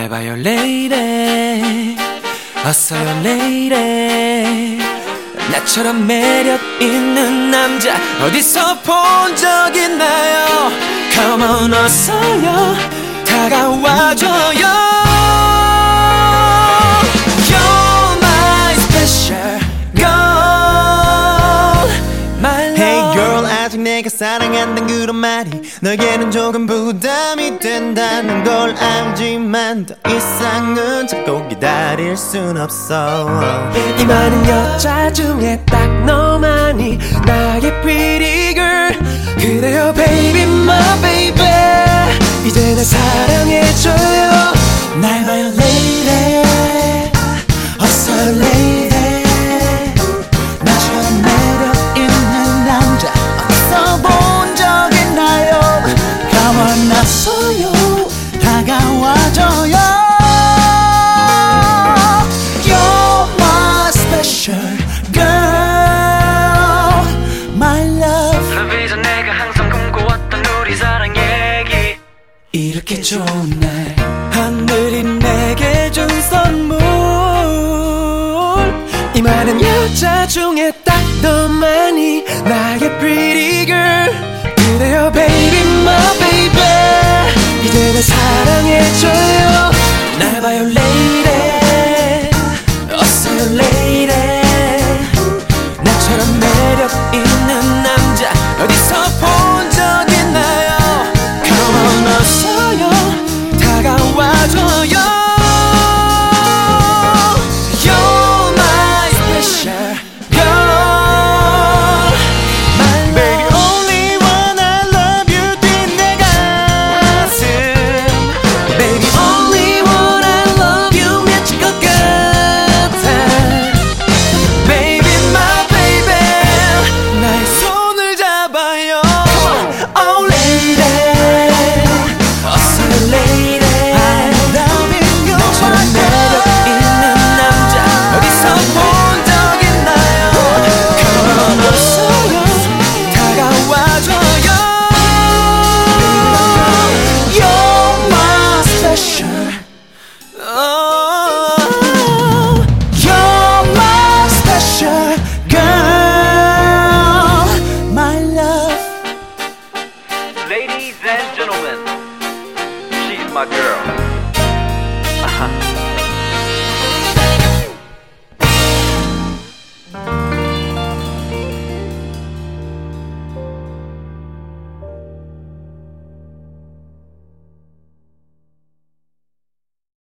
봐요 lady 어서요 lady 나처럼 매력 있는 남자 어디서 본 적 있나요 Come on 어서요 다가와줘요 You're my special girl my love Hey girl 아직 내가 사랑한다는 그런 말이 너에게는 조금 부담이 된다는 걸 알지만 더 이상은 참고 기다릴 순 없어 이 많은 여자 중에 딱 너만이 나의 pretty girl 그래요 baby my baby 이제 날 사랑해줘요 날 봐요 lady 어서 lady 나처럼 매력 있는 남자 어디서 본 적 있나요 Come on 나서요 다가와줘요 You're my special girl my love 러비전 내가 항상 꿈꿔왔던 우리 사랑 얘기 이렇게 좋은 날 하늘이 내게 준 선물 이 많은 여자 중에 딱 너만이 나의 pretty girl 그래요 baby my baby